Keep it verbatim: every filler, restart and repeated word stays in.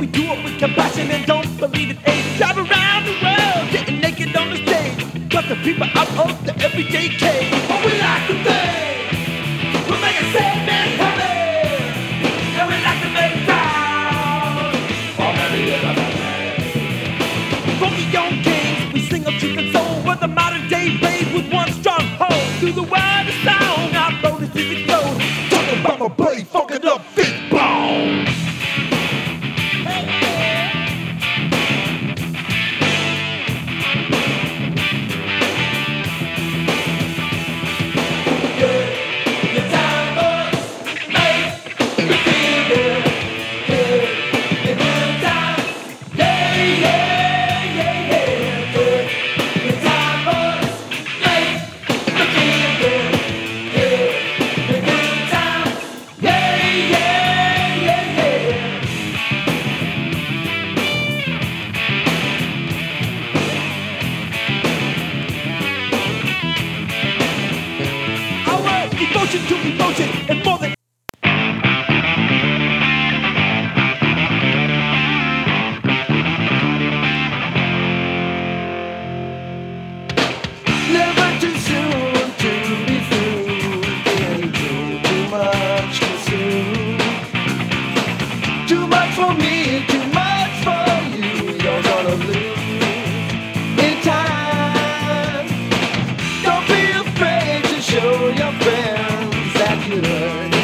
do it with compassion and don't believe in age. Drive around the world, getting naked on the stage. Cut the people out of the everyday cage. What we like to think, we'll make a sad man happy. And we like to make proud. Oh, baby, yeah, baby. Funky young kings, we sing of truth and soul. We're the modern day babe with one strong hold. Through the world of song, our road is easy flowed. Talking about my buddy, funkin' up big bone. Emotion to emotion and more than Never too soon to be through. Ain't too, too much to soon. Too much for me, too much for you. You're gonna lose in time. Don't be afraid to show your friends that you learn.